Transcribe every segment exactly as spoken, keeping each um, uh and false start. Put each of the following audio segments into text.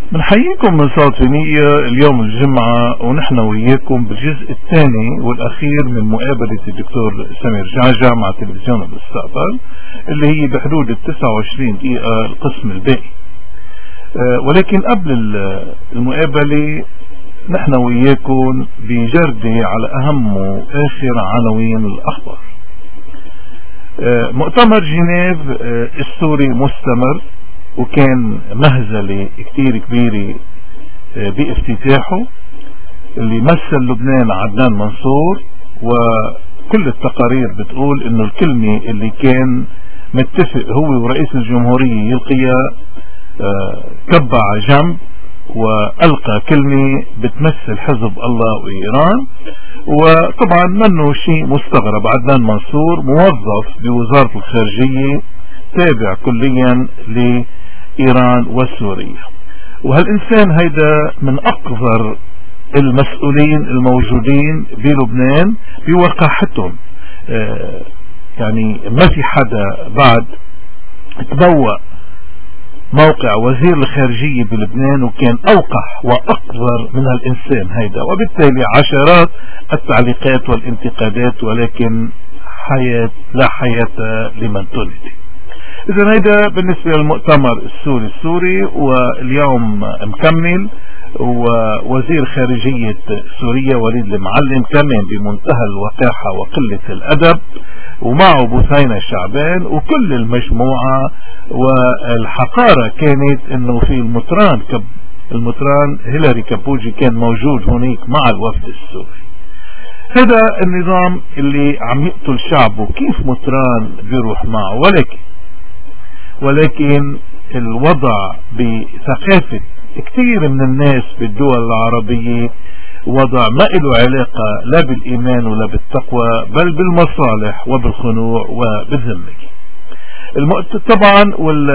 بنحييكم من صوت نية اليوم الجمعة، ونحن وياكم بالجزء الثاني والأخير من مقابلة الدكتور سمير جعجع مع تلفزيون المستقبل، اللي هي بحدود التسعة وعشرين دقيقة القسم الباقي. أه ولكن قبل المقابلة نحن وياكم بجردة على أهم وآخر عناوين الأخبار. أه مؤتمر جنيف أه السوري مستمر، وكان مهزلة كتير كبيرة بافتتاحه، اللي مثل لبنان عدنان منصور، وكل التقارير بتقول انه الكلمة اللي كان متفق هو ورئيس الجمهورية يلقيها كبع جنب وألقى كلمة بتمثل حزب الله وإيران. وطبعا منه شيء مستغرب، عدنان منصور موظف بوزارة الخارجية تابع كليا لإيران وسوريا، وهالإنسان هيدا من أقذر المسؤولين الموجودين بلبنان بوقاحتهم. آه يعني ما في حدا بعد تبوأ موقع وزير الخارجية بلبنان وكان أوقح وأقذر من هالإنسان هيدا، وبالتالي عشرات التعليقات والانتقادات، ولكن حياة لا حياة لمن تولد. إذا هيدا بالنسبة للمؤتمر السوري السوري واليوم مكمل. ووزير خارجية سوريا وليد المعلم كمان بمنتهى الوقاحة وقلة الأدب، ومعه بثينة شعبان وكل المجموعة. والحقارة كانت انه في المطران كب المطران هيلاري كابوجي كان موجود هناك مع الوفد السوري. هذا النظام اللي عم يقتل شعبه، كيف مطران بيروح معه؟ ولكن ولكن الوضع بثقافة كثير من الناس بالدول العربية وضع ما له علاقة لا بالإيمان ولا بالتقوى، بل بالمصالح وبالخنوع وبالذمة. طبعا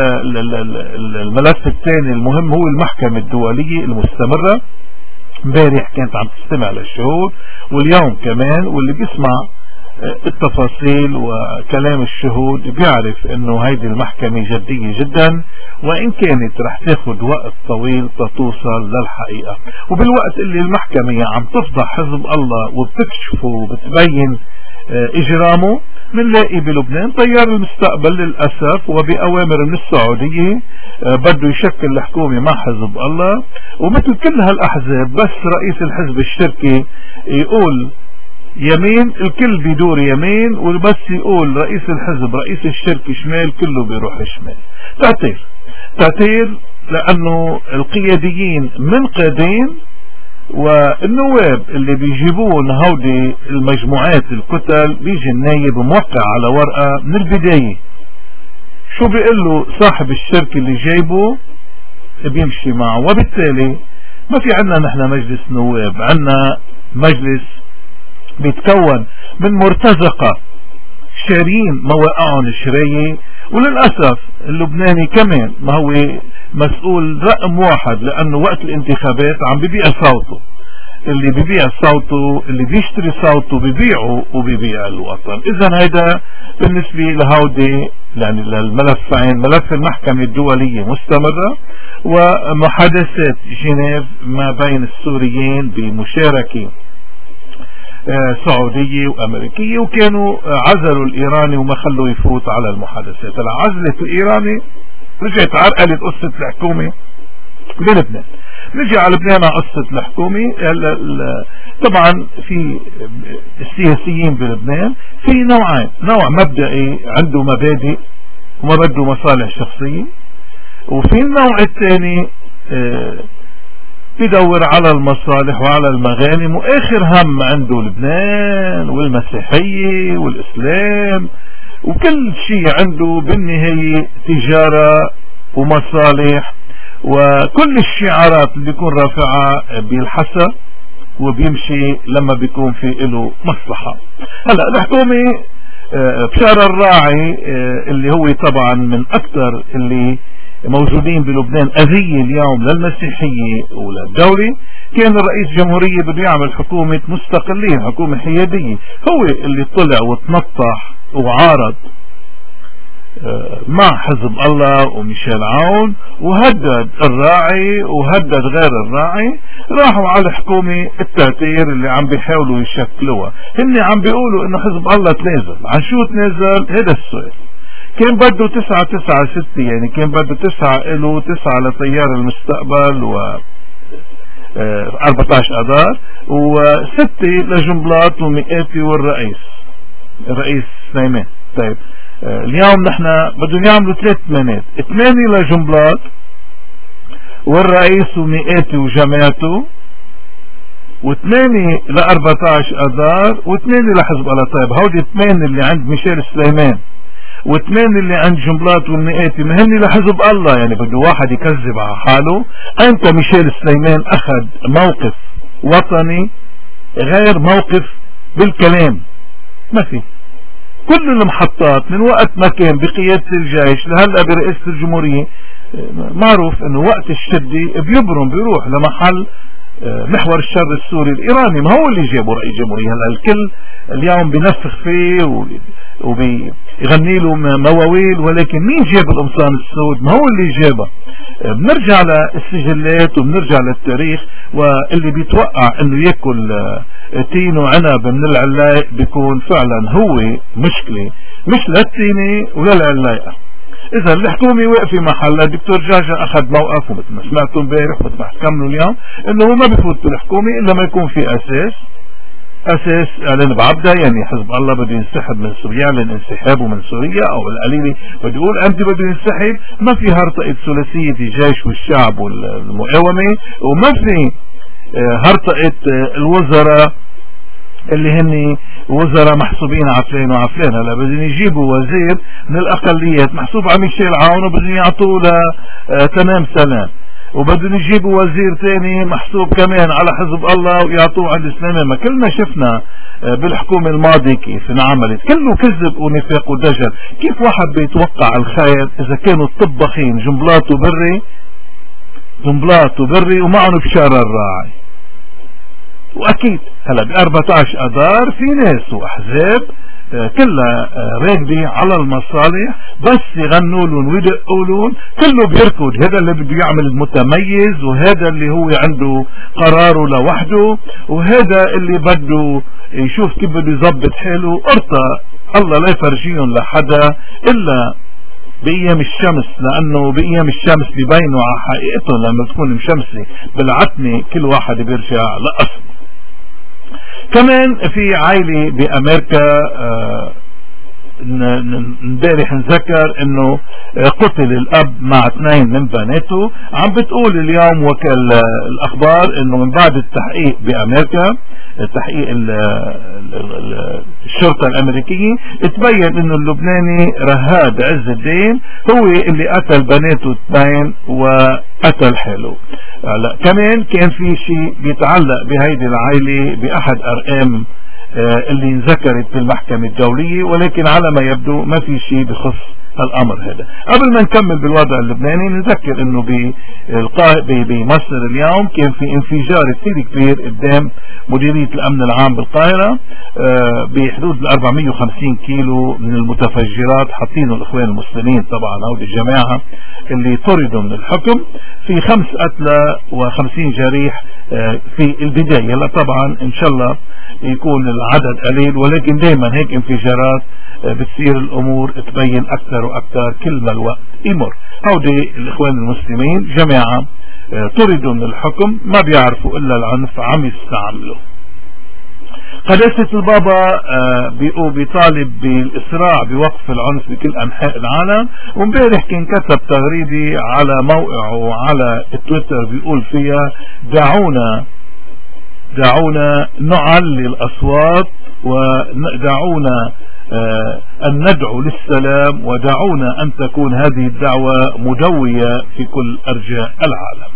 والملف الثاني المهم هو المحكمة الدولية المستمرة. امبارح كانت عم تستمع للشهود، واليوم كمان، واللي بيسمع التفاصيل وكلام الشهود بيعرف انه هيدي المحكمة جدية جدا، وان كانت رح تاخد وقت طويل تتوصل للحقيقة. وبالوقت اللي المحكمة عم تفضح حزب الله وبتكشفه وبتبين اجرامه، منلاقي بلبنان طيار المستقبل للأسف وبأوامر من السعودية بده يشكل الحكومة مع حزب الله. ومثل كل هالأحزاب، بس رئيس الحزب الشركي يقول يمين الكل بيدور يمين، وبس يقول رئيس الحزب رئيس الشركة شمال كله بيروح شمال. تعتير تعتير لأنه القياديين من قادين، والنواب اللي بيجيبون هودي المجموعات الكتل بيجي النايب موقع على ورقة من البداية شو بيقول له صاحب الشركة اللي جايبه بيمشي معه. وبالتالي ما في عنا نحن مجلس نواب، عنا مجلس بيتكون من مرتزقة شارين مواقعهم الشراية. وللأسف اللبناني كمان ما هو مسؤول رقم واحد، لأنه وقت الانتخابات عم ببيع صوته. اللي ببيع صوته اللي بيشتري صوته ببيعه وببيع الوطن. إذا هيدا بالنسبة لهودي يعني للملفين، ملف المحكمة الدولية مستمرة، ومحادثات جنيف ما بين السوريين بمشاركة سعودية وأمريكية، وكانوا عزلوا الإيراني وما خلوا يفوت على المحادثات. عزلت الإيراني رجعت عرقلت قصة الحكومة بلبنان. نجي على لبنان على قصة الحكومة. طبعا في السياسيين بلبنان في نوعين، نوع مبدئي عنده مبادئ وما بده مصالح شخصية، وفي النوع الثاني بدور على المصالح وعلى المغانم، واخر هم عنده لبنان والمسيحية والاسلام وكل شيء عنده بالنهاية تجارة ومصالح، وكل الشعارات اللي بيكون رافعها بيلحسها وبيمشي لما بيكون في له مصلحة. هلا الحكومة بشار الراعي اللي هو طبعا من اكثر اللي موجودين بلبنان أذية اليوم للمسيحية وللدولة، كان الرئيس الجمهورية بده يعمل حكومة مستقلين، حكومة حيادية. هو اللي طلع وتنطح وعارض مع حزب الله وميشيل عون، وهدد الراعي وهدد غير الراعي. راحوا على الحكومة التأثير اللي عم بيحاولوا يشكلوها، هن عم بيقولوا انه حزب الله تنازل. عن شو تنازل؟ هذا السؤال. كان بده تسعة تسعة ستة، يعني كان بده تسعة له تسعة لتيار المستقبل و أربعة عشر اذار، وستة لجنبلاط ومئاتي والرئيس الرئيس سليمان. طيب اليوم نحن بدهم يعملوا ثلاث ثمانات، ثمانية لجنبلاط والرئيس ومئاتي وجماعته، وثمانية ل أربعة عشر اذار، وثمانية لحزب الله. طيب هودي ثمانية اللي عند ميشيل سليمان واثنين اللي عند جنبلاط والمئاتي ما هن لحزب الله، يعني بده واحد يكذب على حاله. انت ميشيل سليمان اخذ موقف وطني غير موقف بالكلام، ما في. كل المحطات من وقت ما كان بقيادة الجيش لهلا برئاسة الجمهورية معروف انه وقت الشدة بيبرم بيروح لمحل محور الشر السوري الايراني، ما هو اللي جابه رئيس الجمهورية. هلا الكل اليوم بنفخ فيه وبيغني له مواويل، ولكن مين جاب القمصان السود؟ ما هو اللي جابها. بنرجع للسجلات وبنرجع للتاريخ، واللي بيتوقع انه ياكل تين وعنب من العلايق بيكون فعلا هو مشكلة مش للتينة ولا العلايقة. اذا الحكومة واقفة محلها. الدكتور جاجا اخذ موقف، ومثل ما سمعتوا امبارح ومثل ما حكمنا اليوم انه هو ما بيفوت بالحكومة الا ما يكون في اساس اساس اعلان بعبدة، يعني حزب الله بده ينسحب من سوريا، يعلن انسحابه من سوريا، او القليلة بده يقول امتى بده ينسحب. ما في هرطقة ثلاثية الجيش والشعب والمقاومة، وما في هرطقة الوزراء اللي هن وزراء محسوبين عفلين وعفلين. هلا بدهم يجيبوا وزير من الاقليات محسوب على ميشيل عون وبدهم يعطوه ل تمام سلام، وبدهم يجيبوا وزير ثاني محسوب كمان على حزب الله ويعطوه عند سليمان. ما كلنا شفنا بالحكومة الماضية كيف انعملت، كله كذب ونفاق ودجل. كيف واحد بيتوقع الخير اذا كانوا الطباخين جنبلاط وبري جنبلاط وبري ومعهم بشار الراعي؟ واكيد هلا ب أربعة عشر اذار في ناس واحزاب كلها راكبة على المصالح، بس يغنوا لهم ويدقوا لهم، كله بيركض. هذا اللي بده يعمل المتميز، وهذا اللي هو عنده قراره لوحده، وهذا اللي بده يشوف كيف بده يظبط حاله. ارطى الله لا يفرجيهم لحدا الا بايام الشمس، لانه بايام الشمس بيبينوا على حقيقتهم. لما تكون مشمسة بالعتمة كل واحد بيرجع لاصله. كمان في عائلة بامريكا امبارح نذكر انه قتل الاب مع اثنين من بناته. عم بتقول اليوم وكال الاخبار انه من بعد التحقيق بامريكا، تحقيق الشرطة الامريكية، اتبين انه اللبناني رهاد عز الدين هو اللي قتل بناته اثنين وقتل حاله. هلا كمان كان في شيء بيتعلق بهيدي العائلة باحد ارقام اللي انذكرت في المحكمة الدولية، ولكن على ما يبدو ما في شيء بخص الامر هذا. قبل ما نكمل بالوضع اللبناني نذكر انه بمصر اليوم كان في انفجار كثير كبير قدام مديرية الامن العام بالقاهرة بحدود ال أربعمية وخمسين كيلو من المتفجرات، حاطينه الاخوان المسلمين طبعا او الجماعة اللي طردوا من الحكم. في خمس قتلى وخمسين جريح في البداية. لا طبعا ان شاء الله يكون العدد قليل، ولكن دائما هيك انفجارات بتصير الامور تبين اكثر واكثر كل ما الوقت يمر. هودي الاخوان المسلمين جماعة طردوا من الحكم، ما بيعرفوا الا العنف عم يستعملوا. قداسة البابا بيطالب بالاسراع بوقف العنف بكل انحاء العالم، وامبارح كان كتب تغريدة على موقعه على التويتر بيقول فيها دعونا دعونا نعلي الاصوات، ودعونا آه أن ندعو للسلام، ودعونا أن تكون هذه الدعوة مدوية في كل أرجاء العالم.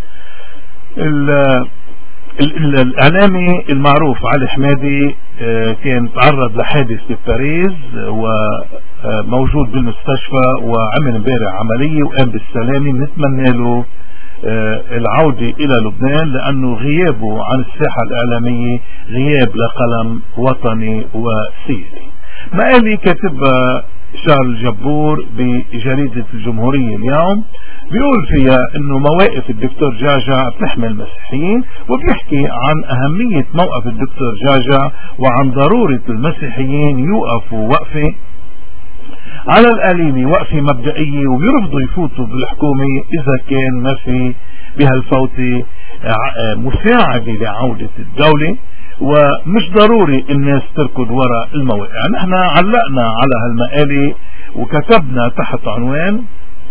الإعلامي المعروف علي حمادي آه كان تعرض لحادث في باريس وموجود بالمستشفى، وعمل امبارح عملية وقام بالسلامة. نتمنى له آه العودة إلى لبنان، لأنه غيابه عن الساحة الإعلامية غياب لقلم وطني وسياسي. مقالي كاتبها شارل جبور بجريدة الجمهورية اليوم، بيقول فيها انه مواقف الدكتور جعجع بتحمي المسيحيين، وبيحكي عن اهمية موقف الدكتور جعجع وعن ضرورة المسيحيين يوقفوا وقفة على القليل، وقفة مبدئية، وبيرفضوا يفوتوا بالحكومة اذا كان ما في بهالفوتة مساعدة لعودة الدولة، ومش ضروري الناس تركض وراء المواقع. نحن علقنا على هالمقالة وكتبنا تحت عنوان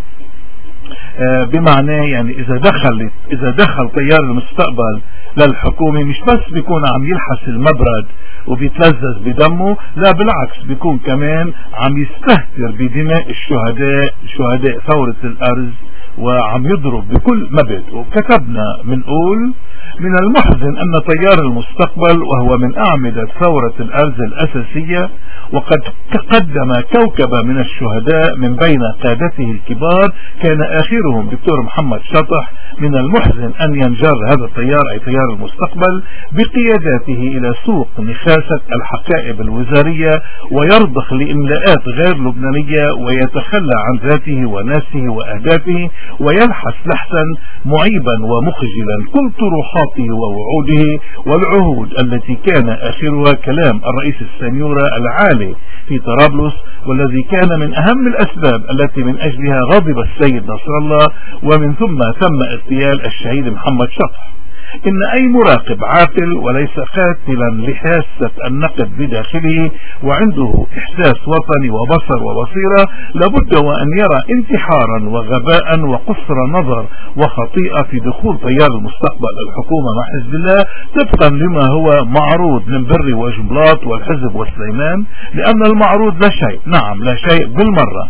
بمعنى يعني اذا دخل اذا دخل تيار المستقبل للحكومة مش بس بيكون عم يلحس المبرد وبيتلذذ بدمه، لا بالعكس بيكون كمان عم يستهتر بدماء الشهداء شهداء ثورة الأرز، وعم يضرب بكل مبد. وكتبنا منقول: من المحزن أن تيار المستقبل وهو من أعمدة ثورة الأرز الأساسية وقد قدم كوكبة من الشهداء من بين قادته الكبار كان آخرهم دكتور محمد شطح، من المحزن أن ينجر هذا التيار أي تيار المستقبل بقياداته إلى سوق نخاسة الحقائب الوزارية ويرضخ لإملاءات غير لبنانية ويتخلى عن ذاته وناسه وأهدافه ويلحس لحسا معيبا ومخجلا كل طروحاته ووعوده والعهود التي كان آخرها كلام الرئيس السنيورة العالي في طرابلس، والذي كان من أهم الأسباب التي من أجلها غضب السيد نصر الله ومن ثم تم اغتيال الشهيد محمد شطح. إن أي مراقب عاقل وليس قاتلا لحاسة النقد بداخله وعنده إحساس وطني وبصر وبصيرة لابد وأن يرى انتحارا وغباء وقصر نظر وخطيئة في دخول تيار المستقبل الحكومة مع حزب الله طبقا لما هو معروض من بري وجملات والحزب وسليمان، لأن المعروض لا شيء، نعم لا شيء بالمرة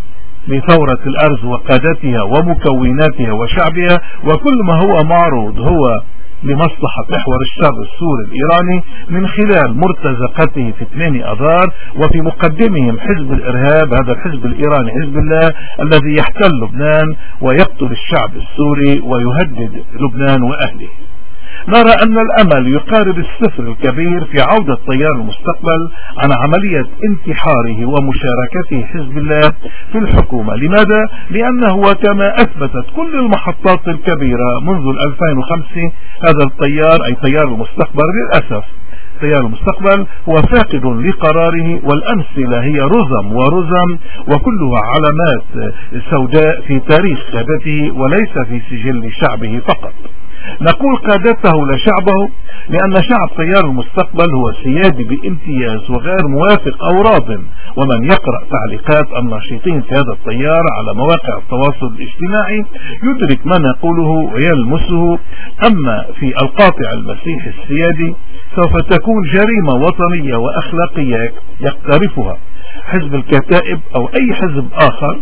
لثورة الأرز وقادتها ومكوناتها وشعبها، وكل ما هو معروض هو لمصلحة محور الشر السوري الإيراني من خلال مرتزقته في ثمانية أذار وفي مقدمهم حزب الإرهاب، هذا الحزب الإيراني حزب الله الذي يحتل لبنان ويقتل الشعب السوري ويهدد لبنان وأهله. نرى أن الأمل يقارب الصفر الكبير في عودة تيار المستقبل عن عملية انتحاره ومشاركته حزب الله في الحكومة. لماذا؟ لأنه كما أثبتت كل المحطات الكبيرة منذ ألفين وخمسة هذا التيار أي تيار المستقبل للأسف تيار المستقبل هو فاقد لقراره، والأمثلة هي رزم ورزم وكلها علامات سوداء في تاريخ قادته وليس في سجل شعبه فقط. نقول قادته لشعبه لأن شعب تيار المستقبل هو سيادي بامتياز وغير موافق أو راض، ومن يقرأ تعليقات الناشطين في هذا التيار على مواقع التواصل الاجتماعي يدرك ما نقوله ويلمسه. أما في القاطع المسيحي السيادي سوف تكون جريمة وطنية وأخلاقية يقترفها حزب الكتائب أو أي حزب آخر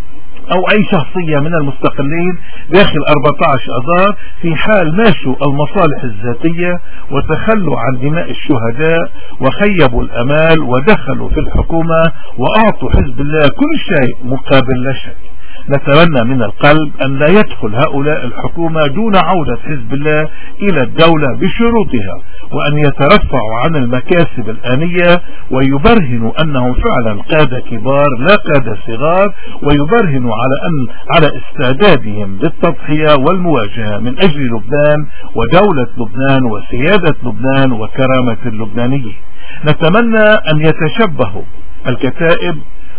أو أي شخصية من المستقلين داخل أربعة عشر أذار في حال ماشوا المصالح الذاتية وتخلوا عن دماء الشهداء وخيبوا الأمال ودخلوا في الحكومة وأعطوا حزب الله كل شيء مقابل لا شيء. نتمنى من القلب أن لا يدخل هؤلاء الحكومة دون عودة حزب الله إلى الدولة بشروطها، وأن يترفعوا عن المكاسب الآنية ويبرهنوا أنهم فعلا قادة كبار لا قادة صغار، ويبرهنوا على أن على استعدادهم للتضحية والمواجهة من أجل لبنان ودولة لبنان وسيادة لبنان وكرامة اللبنانيين. نتمنى أن يتشبهوا الكتائب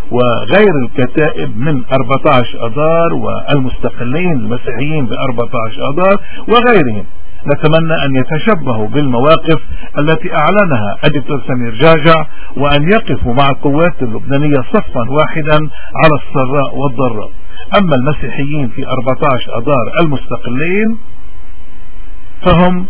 وغير الكتائب من أربعة عشر أذار والمستقلين المسيحيين بأربعة عشر أذار وغيرهم. نتمنى أن يتشبهوا بالمواقف التي أعلنها الدكتور سمير جعجع وأن يقفوا مع القوات اللبنانية صفا واحدا على السراء والضراء. أما المسيحيين في أربعة عشر أذار المستقلين فهم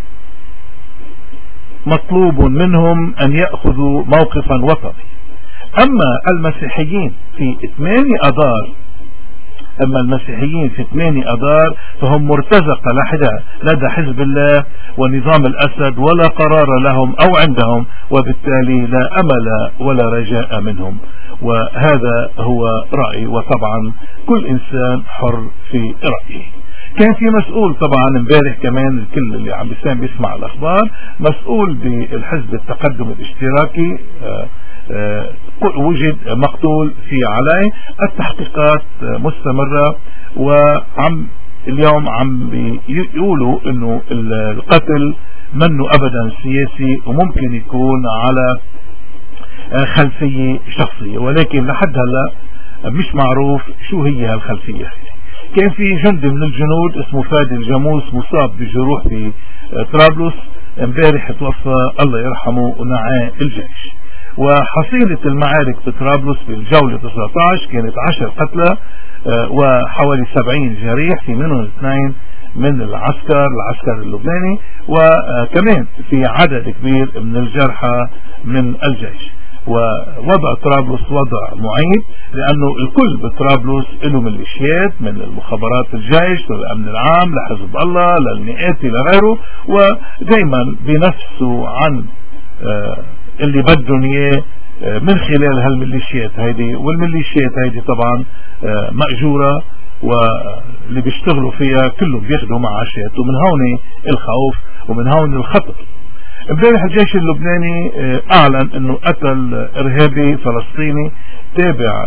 مطلوب منهم أن يأخذوا موقفا وطني. أما المسيحيين في ثمانية أذار أما المسيحيين في ثمانية أذار فهم مرتزقة لحدها لدى حزب الله ونظام الأسد ولا قرار لهم أو عندهم، وبالتالي لا أمل ولا رجاء منهم. وهذا هو رأيي، وطبعا كل إنسان حر في رأيه. كان في مسؤول طبعا امبارح كمان الكل اللي عم بيسمع بيسمع الأخبار، مسؤول بالحزب التقدم الاشتراكي وجد مقتول في علاء. التحقيقات مستمرة، وعم اليوم عم بيقولوا انه القتل منه ابدا سياسي وممكن يكون على خلفية شخصية، ولكن لحد هلا مش معروف شو هي هالخلفية. كان في جندي من الجنود اسمه فادي الجاموس مصاب بجروح في طرابلس، امبارح توفى الله يرحمه ونعاه الجيش. وحصيلة المعارك في طرابلس بالجولة تسعة عشر كانت عشر قتلى وحوالي سبعين جريح، في منهم اثنين من العسكر العسكر اللبناني، وكمان في عدد كبير من الجرحى من الجيش. ووضع طرابلس وضع معيب، لأنه الكل بطرابلس له ميليشيات من المخابرات الجيش للأمن العام لحزب الله للمئات لغيره، ودايما بنفسوا عن اللي بدهم اياه من خلال هالميليشيات هيدي. والميليشيات هيدي طبعا مأجورة، واللي بيشتغلوا فيها كلهم بياخدوا معاشات، ومن هون الخوف ومن هون الخطر. امبارح الجيش اللبناني اعلن انه قتل ارهابي فلسطيني تابع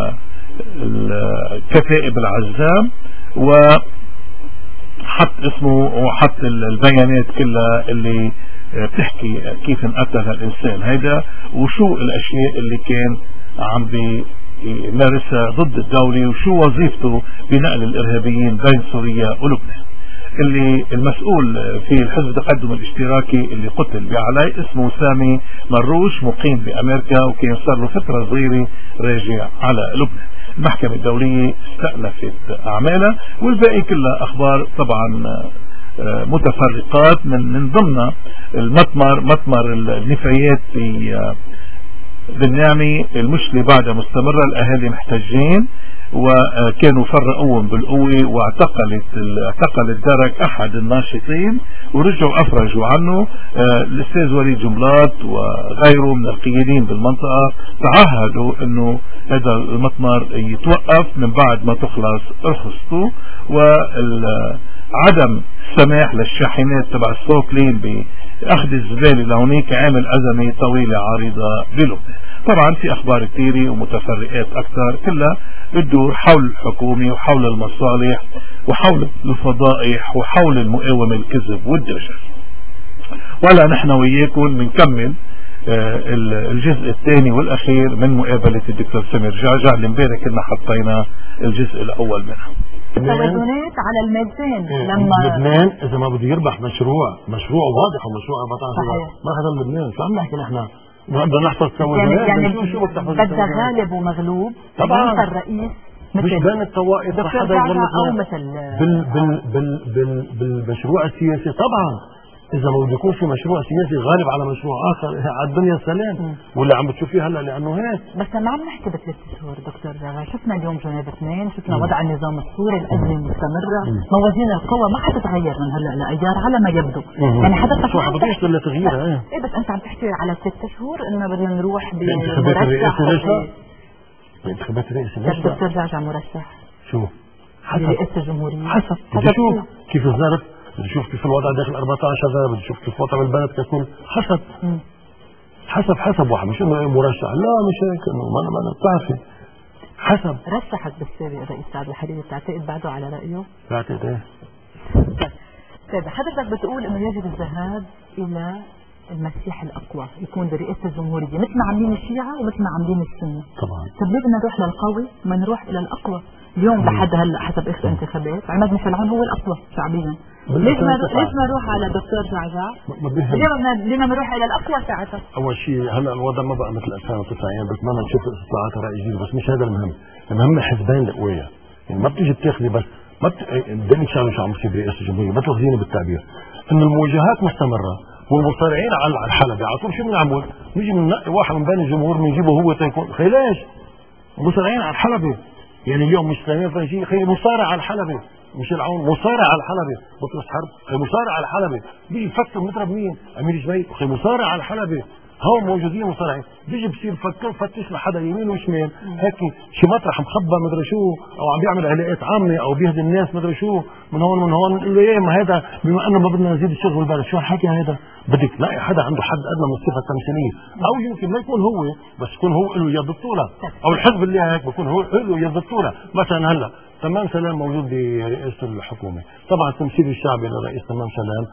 لكتائب العزام، وحط اسمه وحط البيانات كلها اللي بتحكي كيف انقتل هالانسان هيدا وشو الاشياء اللي كان عم بيمارسها ضد الدولة وشو وظيفته بنقل الارهابيين بين سوريا ولبنان. اللي المسؤول في الحزب التقدم الاشتراكي اللي قتل بعلاء اسمه سامي مروش، مقيم بامريكا، وكان صار له فترة صغيرة راجع على لبنان. المحكمة الدولية استأنفت اعمالها، والباقي كلها اخبار طبعا متفرقات. من من ضمن المطمر مطمر النفايات في بالنعمي، المشكلة بعدها مستمرة، الاهالي محتجين وكانوا فرقوهم بالقوة، واعتقلت اعتقل الدرك احد الناشطين ورجعوا افرجوا عنه. الاستاذ وليد جملات وغيره من القيادين بالمنطقة تعهدوا انه هذا المطمر يتوقف من بعد ما تخلص رخصته، وعدم السماح للشاحنات تبع الصوت لين باخذ الزبالة لهونيك عامل ازمة طويلة عريضة بلبنان. طبعا في اخبار كثيرة ومتفرقات اكثر كلها بتدور حول الحكومة وحول المصالح وحول الفضائح وحول المقاومة الكذب والدجل. ولا نحن وياكم بنكمل الجزء الثاني والاخير من مقابلة الدكتور سمير جعجع اللي امبارح كنا حطينا الجزء الاول منها. توازنات على المادتين. لما لبنان اذا ما بده يربح مشروع مشروع واضح ومشروع أربعة عشر ما هذا لبنان شو عم نحكي نحن؟ بدنا نحفظ توازنات يعني بدها غالب ومغلوب طبعا. الرئيس مش بين الطوائف حدا او مثل بال بال بال بال بالمشروع السياسي. طبعا اذا ما بده يكون في مشروع سياسي غالب على مشروع اخر على الدنيا السلام، واللي عم بتشوفيه هلا لانه هيك. بس ما عم نحكي بثلاث شهور دكتور جعجع، شفنا اليوم جنيف اثنين، شفنا وضع النظام السوري، الازمه مستمره، موازين القوى ما حتتغير من هلا لايار على ما يبدو. مم. يعني حضرتك شو عم بتوصل لتغيير ايه؟ ايه بس انت عم تحكي على ست شهور انه بدنا نروح بانتخابات الرئاسه. ليش لا؟ بانتخابات الرئاسه ليش لا؟ دكتور جعجع مرشح شو؟ حسب رئاسه الجمهوريه حسب بدي اشوف كيف الظرف، بدي اشوف كيف الوضع داخل أربعة عشر، بدي اشوف كيف وضع البلد ككل. حسب م. حسب حسب واحد مش انه مرشح، لا مش هيك انه ما ما بتعرفي. حسب رشحت بالسابق الرئيس سعد الحريري، بتعتقد بعده على رايه؟ بعتقد ايه. طيب حضرتك بتقول انه يجب الذهاب الى المسيح الاقوى يكون برئاسه الجمهوريه، مثل ما عاملين الشيعه ومثل ما عاملين السنه. طبعا. طيب ليه بدنا نروح للقوي ما نروح الى الاقوى؟ اليوم لحد هلا حسب اخر انتخابات عماد مشلعون هو الاقوى شعبيا. ليش ما ليش ما نروح على دكتور جعجع؟ اليوم بدنا نروح الى الاقوى ساعتها. اول شيء هلا الوضع ما بقى مثل ألفين وتسعة، يعني بتمنى نشوف استطلاعات الراي جديد، بس مش هذا المهم. المهم حزبين القويه، يعني ما بتيجي بتاخذي بس ما بدك شغله شو عم بتصير برئاسه الجمهوريه، ما تاخذيني بالتعبير انه المواجهات مستمره والمصارعين على الحلبة على طول. شو بنعمل؟ نيجي بننقي واحد من بين الجمهور بنجيبه هو تيكون خي ليش؟ مصارعين على الحلبة. يعني اليوم مش سليمان فرنجي خي مصارع على الحلبة، مش العون مصارع على الحلبة، بطرس حرب خي مصارع على الحلبة، بيجي يفكر مضرب مين؟ امير جميل خي مصارع على الحلبة، هون موجودين مصارعين، بيجي بصير فكر فتش لحدا يمين وشمال هيك شي مطرح مخبى مدري شو او عم بيعمل علاقات عامه او بيهدي الناس مدري شو من هون من هون، نقول له ايه ما هذا بما انه ما بدنا نزيد الشغل بالبلد، شو هالحكي هذا؟ بدك تلاقي حدا عنده حد ادنى من الصفه التمثيليه، او يمكن ما يكون هو بس يكون هو له يد البطوله، او الحزب اللي هيك بكون هو له يد البطوله. مثلا هلا تمام سلام موجود برئاسه الحكومه، طبعا التمثيل الشعبي لرئيس تمام سلام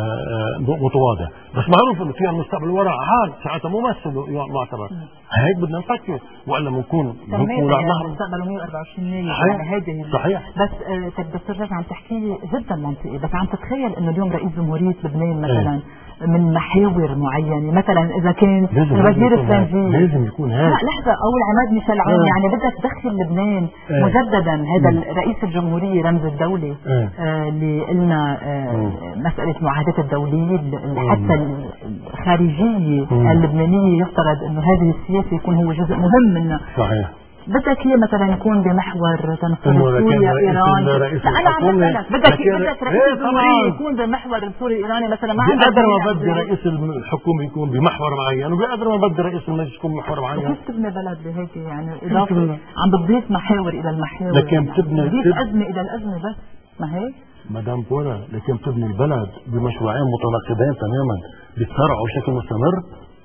متواضع، بس معروف انه فيها المستقبل وراء عاد ساعتها ممثل معتبر. هيك بدنا نفكر والا بنكون بنكون مستقبل مية وأربعة وعشرين يعني هيدي صحيح. بس طيب دكتور رجع عم تحكي لي جدا منطقي، بس عم تتخيل انه اليوم رئيس جمهوريه لبنان مثلا ايه؟ من محاور معينه، مثلا اذا كان الوزير الخارجيه لازم يكون هذا، لا لحظه، او العماد ميشيل عون ايه؟ يعني بدك تدخل لبنان ايه؟ مجددا هذا رئيس الجمهوريه رمز الدوله ايه؟ آه اللي قلنا آه مساله معاهدات الدوليه حتى الخارجيه اللبنانيه يفترض انه هذه السياسه يكون هو جزء مهم منها. صحيح. بدك هي مثلا يكون بمحور تنفيذ سوريا ايران، لا انا عم بسالك بدك بدك رئيس الجمهوريه يكون بمحور السوري الايراني مثلا، ما عندك بقدر ما بدي رئيس الحكومه يكون بمحور معين وبقدر ما بدي رئيس المجلس يكون بمحور معين. كيف تبني بلد بهيك يعني اضافه عم بتضيف محاور الى المحاور، لكن بتبني بتضيف ازمه الى الازمه بس ما هيك مدام بولا، لكن بتبني البلد بمشروعين متناقضين تماما بيتصارعوا بشكل مستمر.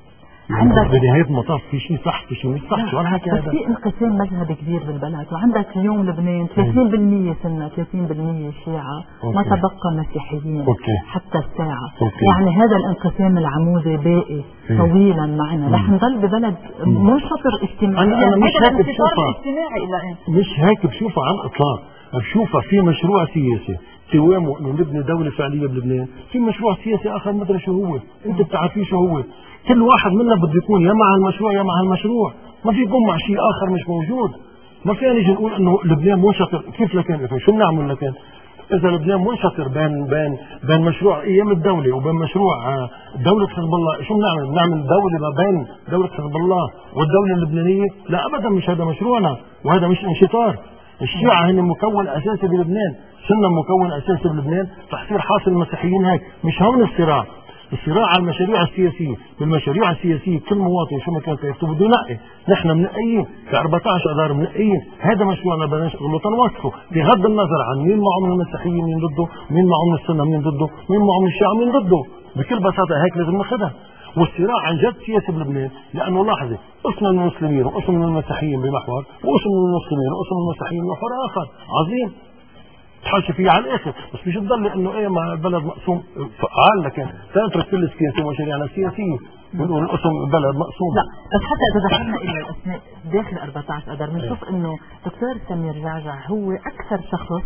عندك بنهاية المطاف في شيء صح في شيء مش صح، شو الحكي هذا؟ بس في انقسام مذهبي كبير بالبلد، وعندك اليوم لبنان ثلاثين بالمية سنة ثلاثين بالمية شيعة، ما تبقى مسيحيين أوكي. حتى الساعة أوكي. يعني هذا الانقسام العمودي باقي إيه؟ طويلا معنا، رح نضل ببلد منشطر اجتماعيا. أنا, أنا مش هيك بشوفها، مش هيك بشوفها على الإطلاق، بشوفها في مشروع سياسي قوامه انه نبني دولة فعلية بلبنان، في مشروع سياسي اخر ما ادري شو هو، انت بتعرفيه شو هو، كل واحد منا بده يكون يا مع المشروع يا مع المشروع، ما في يكون مع شيء اخر مش موجود. ما فينا نيجي نقول انه لبنان منشطر، كيف لكن لكن شو بنعمل لكن؟ اذا لبنان منشطر بين بين بين مشروع ايام الدولة وبين مشروع دولة حزب الله، شو بنعمل؟ بنعمل دولة ما بين دولة حزب الله والدولة اللبنانية؟ لا ابدا، مش هذا مشروعنا وهذا مش انشطار. الشيعة هن مكون اساسي بلبنان، سنة مكون اساسي بلبنان، تحصيل حاصل المسيحيين هيك، مش هون الصراع. الصراع على المشاريع السياسية، بالمشاريع السياسية كل مواطن شو ما كان كيفته بده ينقي، نحن منقيين في أربعة عشر اذار منقيين، هذا مشروعنا بدنا نشتغله تنوثقه، بغض النظر عن مين معه من المسيحيين مين ضده، مين معه من السنة مين ضده، مين معه من الشيعة مين ضده، بكل بساطة هيك لازم ناخذها. والصراع عن جد سياسي بلبنان، لانه لاحظي قسم من المسلمين وقسم من المسيحيين بمحور، وقسم من المسلمين وقسم من المسيحيين بمحور اخر، عظيم تحاشي فيه على الاخر، بس مش تضل انه ايه ما البلد مقسوم فعال، لكن تترك كل السياسه ومشاريعنا السياسيه ونقول القسم البلد مقسوم. لا بس حتى اذا دخلنا الى الاسماء داخل أربعة عشر اذار بنشوف ايه؟ انه دكتور سمير جعجع هو اكثر شخص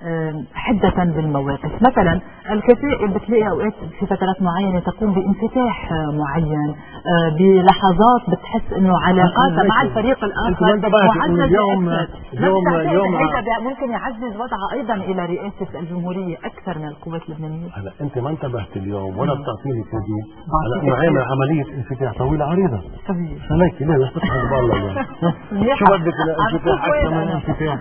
حدة بالمواقف، مثلا الكتائب بتلاقي اوقات في فترات معينه تقوم بانفتاح معين، بلحظات بتحس انه علاقاتها مع الفريق الاخر معززه اليوم اليوم اليوم ممكن يعزز وضعها ايضا الى رئاسه الجمهوريه اكثر من القوات اللبنانيه. هلا انت ما انتبهت اليوم ولا بتعطيني تدين على انه عامل عمليه انفتاح طويله عريضه. صحيح. خليك ليه بس تحسب الله يعني. شو بدك الانفتاح اكثر من انفتاح؟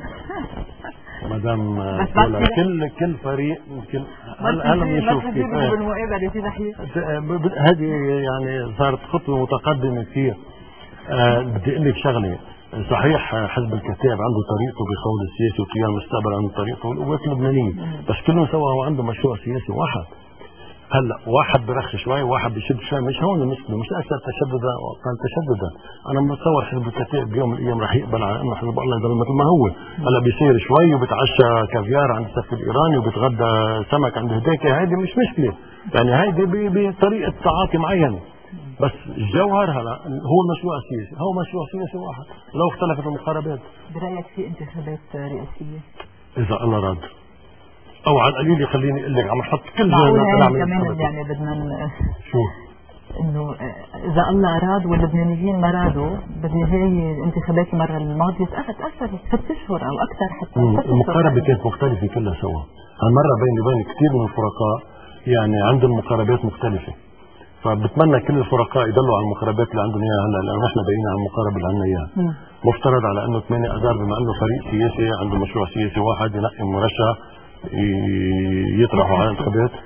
مدام كل كل فريق يمكن هلا بنشوف كيف بالمقابله في ناحيه هذه يعني صارت خطوه متقدمه كثير. أه بدي اقول لك شغله، صحيح حزب الكتائب عنده طريقته بخوض السياسي وقيام المستقبل عنده طريقته والقوات اللبنانيه، بس كلهم سوا هو عنده مشروع سياسي واحد. هلا واحد برخ شوي وواحد بيشد شوي، مش هون المشكله، مش اكثر تشددا وكان تشددا. انا بتصور حزب الكتائب بيوم من الايام رح يقبل على انه حزب الله يضل مثل ما هو، هلا بيصير شوي وبتعشى كافيار عند السقف الايراني وبتغدى سمك عند هديك، هيدي مش مشكله، يعني هيدي بطريقه تعاطي معينه. بس الجوهر هلا هو المشروع السياسي، هو مشروع سياسي واحد، لو اختلفت المقاربات. برايك في انتخابات رئاسيه؟ اذا الله راد او على القليل يخليني اقول لك عم احط كل جهدنا كمان، يعني بدنا شو انه اذا الله اراد واللبنانيين ما رادوا بدي هي الانتخابات المره الماضيه تاثرت ست اشهر او اكثر حتى. المقاربه كانت مختلفه كلها سوا، هالمره بيني وبين كثير من الفرقاء يعني عندهم مقاربات مختلفه، فبتمنى كل الفرقاء يضلوا على المقاربات اللي عندهم اياها هلا، لانه نحن بقينا على المقاربه اللي عندنا اياها. مفترض على انه ثمانية اذار بما انه فريق سياسي عنده مشروع سياسي واحد ينقي مرشح يطرحوا على الانتخابات،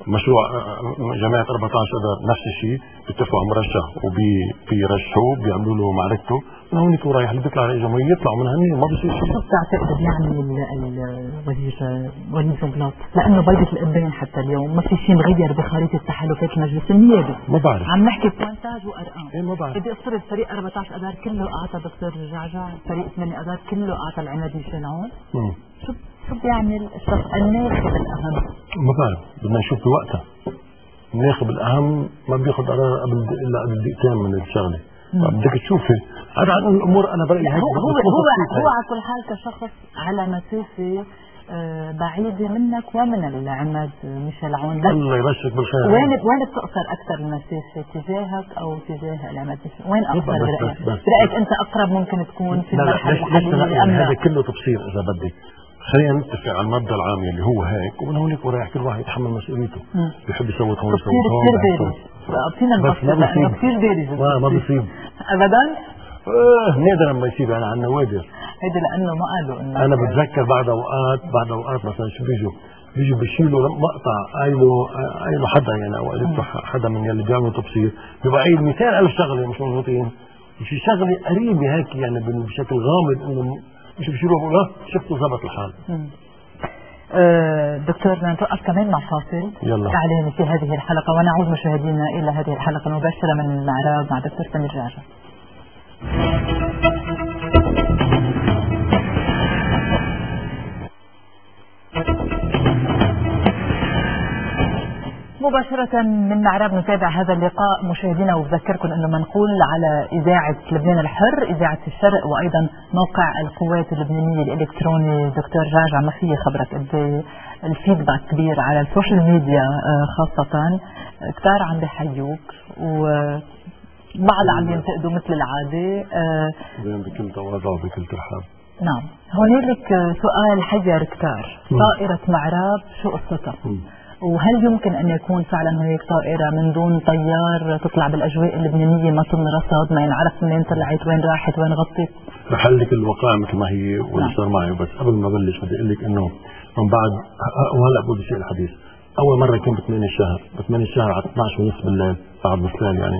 مشروع جماعة أربعة عشر أذار نفس الشيء، بيتفقوا على مرشح وبيرشحوه بيعملوا له معركته، من هونيك ورايح اللي بيطلع رئيس جمهورية يطلعوا من هني وما بصير شيء. شو بتعتقد يعني الوزير وليد زنبلاط؟ لأنه بيضة القبين حتى اليوم ما في شيء مغير بخريطة تحالفات المجلس النيابي. ما بعرف. عم نحكي بوانتاج وأرقام. إيه ما بعرف. بدي أفترض فريق أربعة عشر أذار كله أعطى دكتور جعجع، فريق ثمانية أذار كله أعطى العناد ميشيل عون. شو شو بيعمل الشخص الناخب الأهم؟ ما بعرف، بدنا نشوف بوقتها. الناخب الأهم ما بياخذ قرار قبل إلا قبل دقيقتين من الشغلة. بدك تشوفي هذا عن الأمور. أنا برأيي هيك هو هو هو, هو على كل حال كشخص على مسافة آه بعيدة منك ومن العماد ميشيل عون. الله يبشرك بالخير. وين وين بتقصر أكثر المسافة، تجاهك أو تجاه العماد ميشيل؟ وين أقصر برأيك؟ برأيك أنت أقرب ممكن تكون في المرحلة الحالية أم لا؟ هذا كله تبصير إذا بدك. خلينا نتفق على المبدا العام اللي هو هيك، ومن هونيك ورايح كل واحد يتحمل مسؤوليته. بيحب يسوي هون يسوي هون. فينا نبصر لأنه كثير بارز. ما ما بيصيب أبدا. ايه نادرا ما يصيب، يعني عن نوادر. هيدا لأنه ما قالوا إنه أنا بتذكر بعد أوقات بعد أوقات مثلا شو بيجوا بيجوا بيشيلوا مقطع قايله قايله حدا يعني أو قالته حدا من اللي بيعملوا تبصير، بيبقى قايل مئتين ألف شغلة مش مضبوطين، شي شغلة قريبة هيك يعني بشكل غامض إنه مش بيشيلوا بقول شفتوا ظبط الحال. أه دكتور نتوقف كمان مع فاصل إعلاني في هذه الحلقة، ونعود مشاهدينا إلى هذه الحلقة المباشرة من المعراض مع دكتور سمير جعجع. مباشرة من معرض نتابع هذا اللقاء مشاهدينا، وبذكركم انه منقول على اذاعة لبنان الحر، اذاعة الشرق، وايضا موقع القوات اللبنانية الالكتروني. دكتور جعجع ما في خبرك قد الفيدباك كبير على السوشيال ميديا خاصة، كتار عم بحيوك وبعض عم ينتقدوا مثل العادة بكل تواضع وبكل ترحاب. نعم، هنالك سؤال حير كتار، طائرة معراب شو قصتها؟ وهل يمكن أن يكون فعلا هناك طائرة من دون طيار تطلع بالأجواء اللبنانية ما ضمن رصد، ما ينعرف منين طلعت، وين راحت، وين غطت؟ رح لك الوقائع مثل ما هي واللي صار معي، بس قبل ما أبلش بدي أقول لك إنه من بعد وهلا بقول شيء الحديث. أول مرة كان ب ثمانية الشهر، ب ثمانية الشهر على اثنعش ونص بالليل بعد مسلم يعني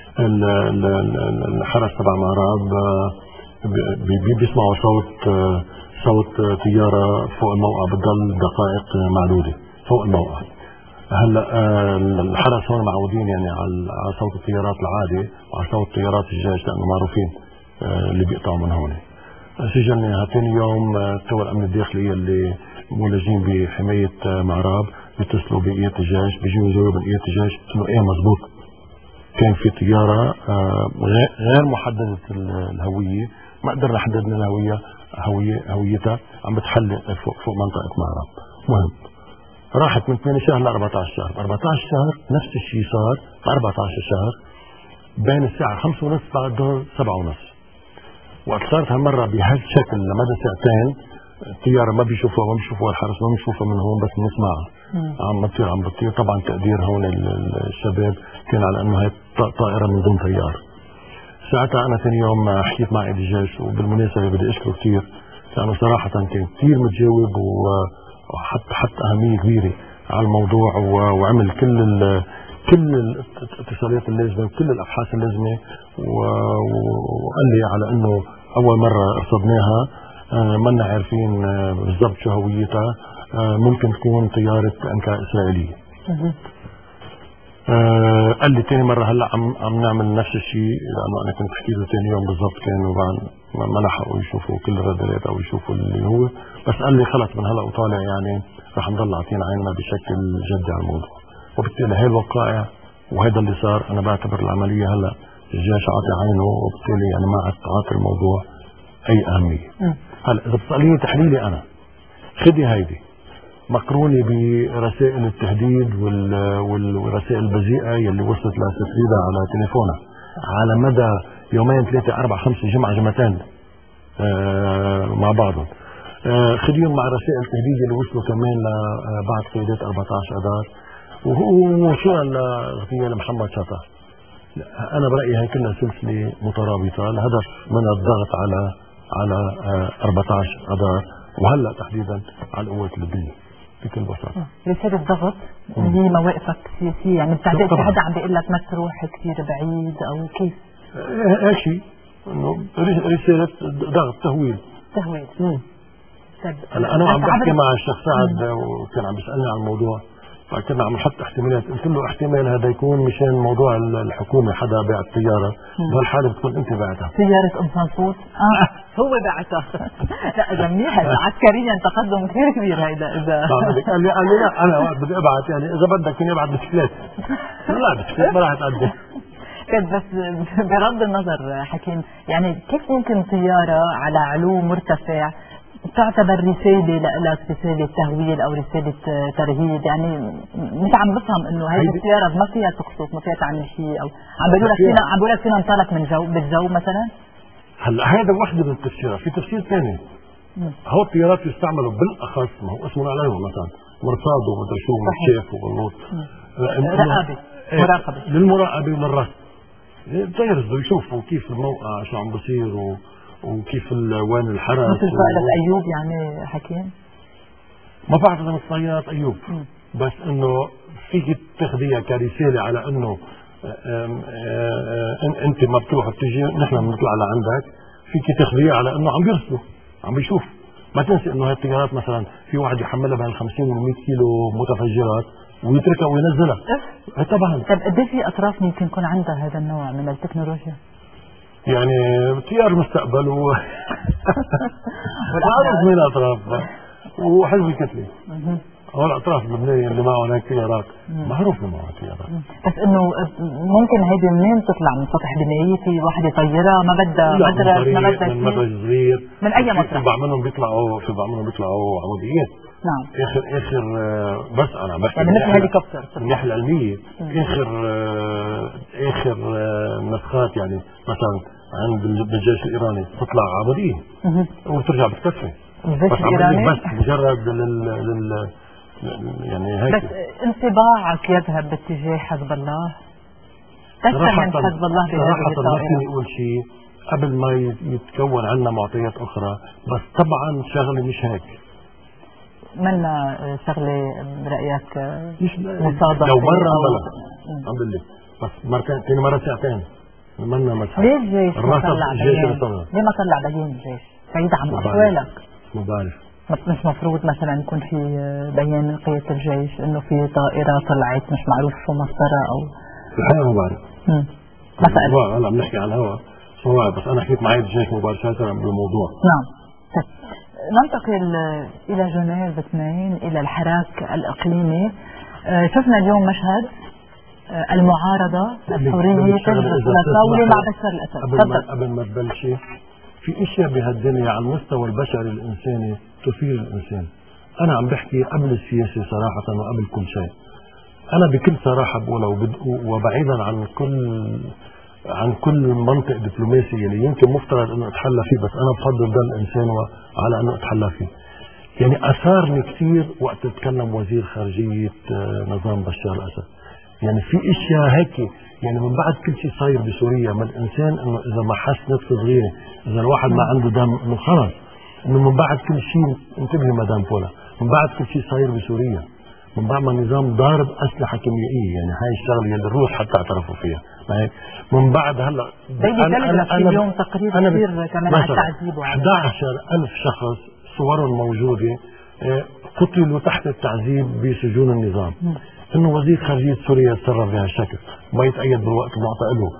الحرس تبع معراب بيسمعوا صوت صوت طيارة فوق الموقع بتضل دقائق معدودة فوق الموقع. هلا الحرس هون معودين يعني على صوت الطيارات العادي وعلى صوت طيارات الجيش لانه معروفين اللي بيقطعوا من هون. سجلنا ثاني يوم القوى الامن الداخليه اللي مولجين بحمايه معراب بيتصلوا بقياده الجيش، بيجوا يجاوبوا من قياده الجيش انه ايه مزبوط كان في طياره غير محدده الهويه، ما قدرنا حددنا الهويه هويه هويتها عم بتحلق فوق فوق منطقه معراب. مهم راحت من ثمانية شهر ل أربعة عشر شهر، أربعة عشر شهر نفس الشيء صار ب أربعة عشر شهر بين الساعة خمسة ونص بعد الظهر سبعة ونص، وقت صارت هالمرة بهالشكل لمدى ساعتين الطيارة ما بيشوفوها ما بيشوفوها الحرس ما بيشوفها من هون بس بنسمعها عم بتطير عم بتطير. طبعا تقدير هون الشباب كان على انه هي طائرة من دون طيار. ساعتها انا ثاني يوم حكيت مع قائد الجيش، وبالمناسبة بدي اشكره كثير لانه صراحة كان كثير متجاوب و وحط حط أهمية كبيرة على الموضوع وعمل كل كل الاتصالات اللازمة وكل الأبحاث اللازمة، وقال لي على إنه أول مرة رصدناها منا عارفين بالضبط شو هويتها، ممكن تكون طيارة أنكا إسرائيلية. قال لي ثاني مرة هلا عم عم نعمل نفس الشيء لأنه أنا كنت بحكي له ثاني يوم بالضبط كانوا ما لحقوا يشوفوا كل الرادارات أو يشوفوا اللي هو، بس قال لي خلص من هلا وطالع يعني رح نضل عاطين عيننا بشكل جدي على الموضوع. وبالتالي هاي الوقائع وهذا اللي صار أنا بعتبر العملية هلا الجيش عاطي عينه، وبالتالي أنا ما عاد عاطي الموضوع أي أهمية. هلا إذا بتسأليني تحليلي أنا خدي هيدي مقرونة برسائل التهديد والرسائل البذيئة يلي وصلت لسفريدة على تليفونها على مدى يومين ثلاثة أربعة خمسة جمعة جمعتين آه مع بعضهم. آه خديهم مع رسائل التهديد اللي وصلوا كمان لبعض قيادات أربعة عشر أذار ووصولا لغطية لمحمد شطة. أنا برأيي هي كلها سلسلة مترابطة. الهدف من الضغط على على آه أربعة عشر أذار وهلا تحديدا على القوات اللبنانية. بكل بساطه. رساله ضغط اللي هي مواقفك السياسيه، يعني بتعتقد في حدا عم بيقول لك ما تروح كثير بعيد او كيف؟ هيك شيء انه رساله ضغط تهويل تهويل. هلا انا عم بحكي مع الشيخ سعد وكان عم بيسالني عن الموضوع، فكنا عم نحط احتمالات، قلت له احتمال هذا يكون مشان موضوع الحكومه حدا باع الطياره، بهالحاله بتكون انت بعتها. سياره ام صنصوت؟ اه هو بعتها. لا اذا منيح عسكريا تقدم كثير كبير هيدا. اذا قال لي قال لي لا انا وقت بدي ابعت يعني اذا بدك فيني ابعت بسكليت. لا بسكليت ما راح تقدم. بس بغض النظر حكيم، يعني كيف ممكن طياره على علو مرتفع تعتبر رسالة لك، رسالة تهويل أو رسالة ترهيب؟ يعني مش عم بفهم إنه هيدي السيارة ما فيها تقصف، ما فيها تعمل شيء، أو عم بيقولوا لك فينا عم بيقولوا لك فينا نطلق من جو بالجو مثلا. هلا هذا وحدة من التفسيرات، في تفسير ثاني. هو الطيارات يستعملوا بالأخص، ما هو اسمه عليهم مثلا مرصاد ومدري شو والشيف والبلوط. رقابة، مراقبة. للمراقبة وللرصد. بده يشوفوا كيف الموقع شو عم بصير و وكيف وين الحرس. مثل طائرة أيوب يعني حكيم؟ ما بعرف إذا مثل طائرة أيوب، م. بس إنه فيك تاخذيها كرسالة على إنه أنت ما بتروح بتجي نحن بنطلع لعندك، فيك تاخذيها على إنه عم بيرسلوا، عم بيشوف. ما تنسي إنه هاي الطيارات مثلا في واحد يحملها بهال خمسين ومية كيلو متفجرات ويتركها وينزلها. إيه طبعا. طب قد ايه في أطراف ممكن يكون عندها هذا النوع من التكنولوجيا؟ يعني طيار مستقبل و والعرض من الاطراف وحجم الكتله. هو الاطراف اللبنانيه اللي معه هناك طيارات معروف انه معه طيارات. بس انه ممكن هيدي منين تطلع؟ من سطح بنائي في واحد يطيرها ما بدها مدرس ما بدها من مدرج صغير من اي مطرح. في بعض منهم بيطلعوا في بعض منهم بيطلعوا عموديات. نعم. اخر اخر بس انا بحكي يعني مثل هليكوبتر من الناحيه العلميه. اخر اخر نسخات يعني مثلا عند الجيش الايراني تطلع عموديه وترجع بتكفي. الجيش الايراني بس مجرد لل, لل... يعني هيك. بس انطباعك يذهب باتجاه حزب الله؟ صراحة من حزب الله صراحة ما فيني اقول شيء قبل ما يتكون عنا معطيات اخرى، بس طبعا شغله مش هيك. منا شغله برايك مش مصادفه؟ لو مره بلا الحمد لله، بس مرتين ثاني مره ساعتين منا مسحه. ليه الجيش ما طلع بيان؟ ليه ما طلع بيان الجيش؟ بعيد عن اقوالك. ما بعرف. مش مفروض مثلا يكون في بيان من قيادة الجيش انه في طائرة طلعت مش معروف شو مصدرها او الحقيقة ما بعرف. امم مثلا هلا عم نحكي على الهواء ما بعرف، بس انا حكيت مع الجيش مباشرة بالموضوع. نعم. طيب ننتقل الى جنيف اثنين، الى الحراك الاقليمي. شفنا اليوم مشهد المعارضة السورية تجلس الطاولة مع بشار الاسد. قبل, قبل ما تبلشي، في اشياء بهالدنيا على المستوى البشري الانساني تثير الانسان. انا عم بحكي قبل السياسة صراحة وقبل كل شيء. انا بكل صراحة بقولها وبعيدا عن كل عن كل منطق دبلوماسي اللي يمكن مفترض انه اتحلى فيه، بس انا بفضل ده الانسان على انه اتحلى فيه. يعني اثارني كثير وقت تكلم وزير خارجية نظام بشار الاسد. يعني في اشياء هيك، يعني من بعد كل شيء صاير بسوريا ما الانسان انه اذا ما حس نفسه صغيره، اذا الواحد ما عنده دم انه خلص، انه من بعد كل شيء انتبهي مدام فولا، من بعد كل شيء صاير بسوريا، من بعد ما النظام ضارب اسلحه كيميائيه، يعني هاي الشغله اللي الروس حتى اعترفوا فيها، من بعد هلا انا انا في اليوم تقرير كثير كمان على التعذيب أحد عشر ألف شخص صورهم موجوده قتلوا تحت التعذيب بسجون النظام. م. انه وزير خارجيه سوريا تصرف بهالشكل ما يتأيد بالوقت المعطى له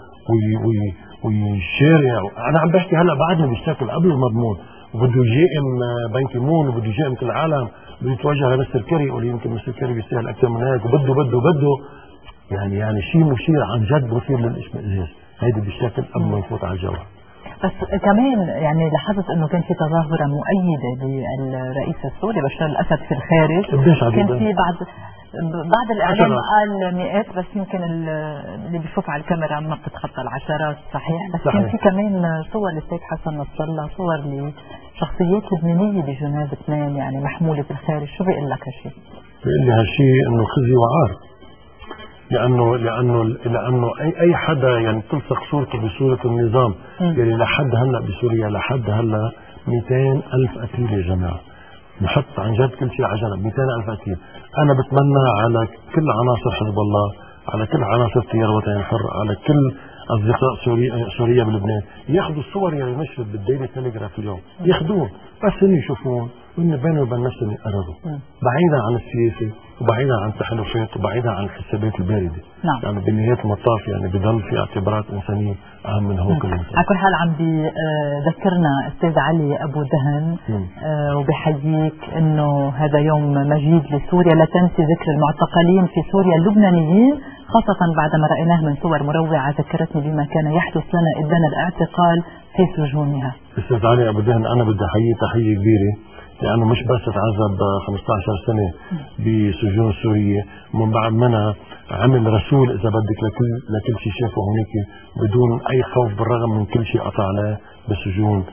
ويشارع. انا عم بحكي هلا بعدني بالشكل قبل المضمون، وبده يجائم بنك مون وبده يجائم كل العالم، بده يتوجه لمستر كيري يقول يمكن مستر كيري بيستاهل اكثر من هيك، وبده بده بده يعني يعني شيء مشير عن جد مثير للاشمئزاز. هيدي بالشكل قبل ما نفوت على الجو. بس كمان يعني لاحظت انه كان في تظاهره مؤيده للرئيس السوري بشار الاسد في الخارج. كان في بعض بعض الاعلام قال مئات، بس يمكن اللي بيشوف على الكاميرا ما بتتخطى العشرات. صحيح؟ بس صحيح. كان في كمان صور للسيد حسن نصر الله، صور لشخصيات لبنانيه بجنيف اثنين يعني محموله بالخارج. شو بيقول لك هالشيء؟ بيقول لي هالشيء انه خزي وعار، لانه لانه لانه اي اي حدا يعني تلصق صورته بصوره النظام. م. يعني لحد هلا بسوريا لحد هلا مئتين ألف قتيل يا جماعه، نحط عن جد كل شيء على جنب. مئتين ألف أكيد. أنا بتمنى على كل عناصر حزب الله، على كل عناصر تيار الوطني الحر، على كل أصدقاء سوريا سوريا بلبنان ياخذوا الصور اللي نشرت بالديلي تليجراف اليوم، ياخذوهم بس إنه يشوفون وإن بينه وبين نفسهم يقرروا، بعيدا عن السياسة وبعيدا عن التحالفات وبعيدا عن الحسابات الباردة. نعم. يعني بنهاية المطاف يعني بضل في اعتبارات إنسانية أهم من هو كل إنسان. على كل حال عم بذكرنا أستاذ علي أبو دهن آه وبحييك إنه هذا يوم مجيد لسوريا، لا تنسي ذكر المعتقلين في سوريا اللبنانيين، خاصة بعدما رأيناه من صور مروعة ذكرتني بما كان يحدث لنا إذن الاعتقال في سجونها. أستاذ علي أبو دهن أنا بدي أحييه تحية كبيرة، لأنه مش بس تعذب خمسة عشر سنة بسجون سوريا، من بعد منها عمل رسول إذا بدك لكل لكل شيء شافه هناك بدون أي خوف، بالرغم من كل شيء قطعناه بالسجون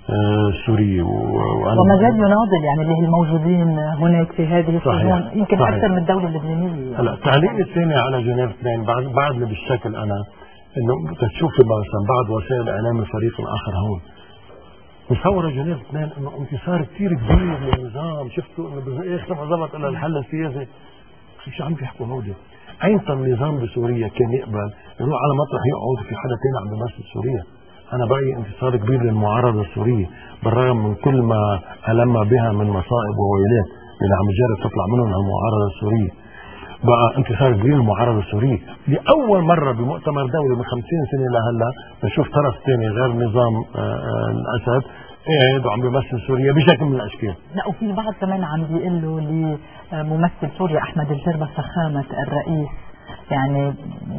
سوريا. وما زال يناضل يعني اللي الموجودين هناك في هذه السجون يمكن صحيح. أكثر من الدولة اللبنانية. هلا التعليق الثاني على جنيف اثنين بعد بعدني بالشكل أنا إنه تشوفي مثلا بعض وسائل الإعلام الفريق الآخر هون مصورة جنيف اثنين انه انتصار كثير كبير للنظام، شفتوا انه بالاخر ما ضبط الا الحل السياسي. شو عم بيحكوا هودي؟ ايمتى النظام بسوريا كان يقبل يروح على مطرح يقعد في حدا ثاني عم بيمثل سوريا؟ انا برايي انتصار كبير للمعارضه السوريه، بالرغم من كل ما الم بها من مصائب وويلات اللي عم تجرب تطلع منهم المعارضه السوريه. بقى انتصار كبير للمعارضه السوريه، لاول مره بمؤتمر دولي من خمسين سنه لهلا بشوف طرف ثاني غير نظام الاسد قاعد وعم بيمثل سوريا بشكل من الاشكال. لا وفي بعض كمان عم بيقولوا لممثل سوريا احمد الجربة فخامه الرئيس، يعني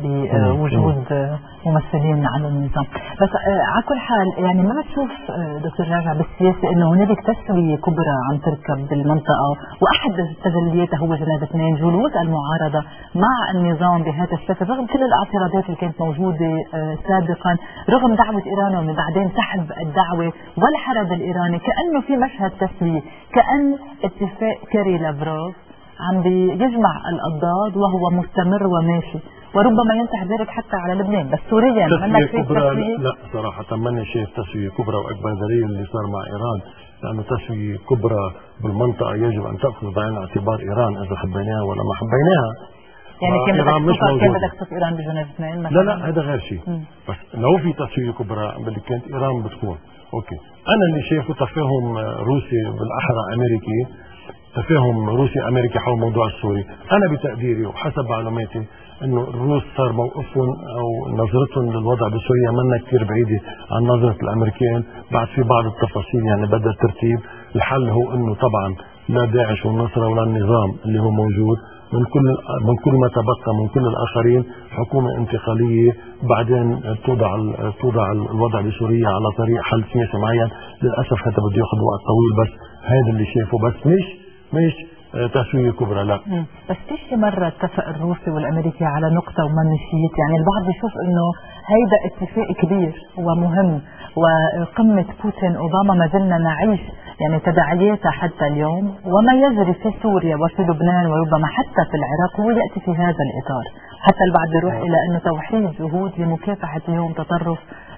بوجود ممثلين على النظام. بس على كل حال يعني ما بتشوف دكتور راجع بالسياسه انه هنالك تسويه كبرى عم تركب بالمنطقه، واحد تجلياتها هو جنيف اثنين، جلوس المعارضه مع النظام بهذا الشكل رغم كل الاعتراضات اللي كانت موجوده سابقا، رغم دعوه ايران ومن بعدين سحب الدعوه والحرب الايراني، كانه في مشهد تسويه، كان اتفاق كيري لافروف عم بيجمع الأضداد وهو مستمر وماشي، وربما ينتهي ذلك حتى على لبنان. بس سوريا تسوية كبرى لا, لا صراحة ماني شايف تسوية كبرى وأكبر دليل اللي صار مع إيران، لأنه تسوية كبرى بالمنطقة يجب أن تأخذ بعين الاعتبار إيران إذا حبيناها ولا ما حبيناها. يعني كان بدك تشوف كان بدك تشوف إيران بجنيف اثنين لا لا هذا غير شيء. بس لو في تسوية كبرى بدك كانت إيران بتكون أوكي. أنا اللي شايفه تفاهم روسي بالأحرى أمريكي، تفاهم روسي امريكي حول الموضوع السوري. انا بتقديري وحسب معلوماتي انه الروس صار موقفهم او نظرتهم للوضع بسوريا منا كثير بعيده عن نظره الامريكان، بعد في بعض التفاصيل يعني بدها ترتيب. الحل هو انه طبعا لا داعش والنصره ولا النظام اللي هو موجود، من كل من كل ما تبقى من كل الاخرين حكومه انتقاليه بعدين توضع توضع الوضع بسوريا على طريق حل سياسي معين. للاسف هذا بده ياخذ وقت طويل، بس هذا اللي شايفه، بس مش مش تسوية كبرى لا. مم. بس فيش مرة اتفق الروسي والامريكي على نقطة وما مشيت، يعني البعض يشوف انه هيدا اتفاق كبير ومهم، وقمة بوتين اوباما ما زلنا نعيش يعني تداعياتها حتى اليوم، وما يجري في سوريا وفي لبنان وربما حتى في العراق هو يأتي في هذا الإطار، حتى البعض يروح إلى أنه توحيد جهود لمكافحة اليوم تطرف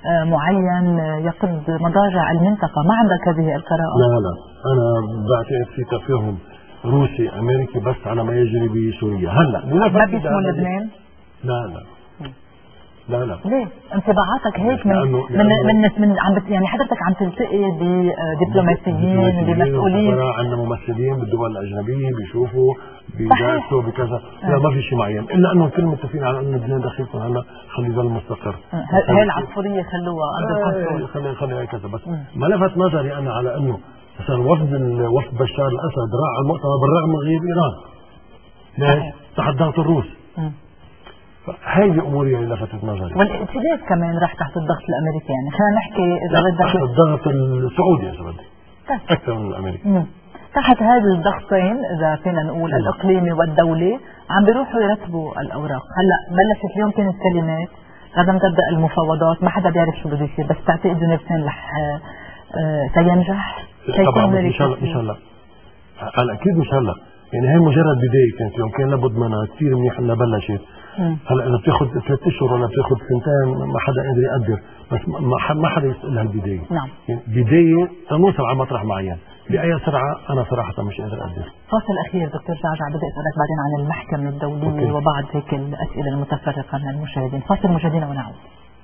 معين يقض مضاجع المنطقة. ما عندك هذه القراءة؟ لا لا أنا بعتقد في تفاهم روسي أمريكي بس على ما يجري بسوريا. هلا ما بيسمو لبنان؟ لا لا لا لا ليه؟ انطباعاتك هيك من لأنه من من, من عم يعني حضرتك عم تلتقي بدبلوماسيين بمسؤولين، عندنا ممثلين بالدول الأجنبية بيشوفوا بيدرسوا بكذا. لا ما في شيء معين، إلا أنه كل متفقين على أنه لبنان دخيلكم هلا خلي يضل مستقر. هي العصفورية خلوها أندر كنترول، خلي خلي كذا. بس ما لفت نظري أنا على أنه مثلا وفد وفد بشار الأسد راح على المؤتمر بالرغم من غياب إيران. ليش؟ تحت ضغط الروس. هاي الامور اللي لفتت نظري. والائتلاف كمان راح تحت الضغط الامريكي، يعني خلينا نحكي اذا بدك تحت الضغط السعودي اذا بدك اكثر من الامريكي. مم. تحت هذه الضغطين اذا فينا نقول مم. الاقليمي والدولي عم بيروحوا يرتبوا الاوراق. هلا بلشت اليوم كانت كلمات، غدا تبدا المفاوضات، ما حدا بيعرف شو بده يصير، بس تعتقد انه الاثنين رح سينجح؟ طبعا مش هلا مش هلا هلا اكيد مش هلا، يعني هي مجرد بدايه كانت اليوم، كان لابد منها كثير منيح انها بلشت. هلا اذا بتاخذ ثلاث اشهر ولا بتاخذ سنتين ما حدا قادر يقدر، بس ما ما حدا يسال هالبدايه. نعم. يعني بدايه تنوصل على مطرح معين، بأي سرعة أنا صراحة مش قادر أقدر. فاصل أخير دكتور جعجع، بدي أسألك بعدين عن المحكمة الدولية أوكي. وبعض هيك الأسئلة المتفرقة من المشاهدين. فاصل مشاهدينا ونعود.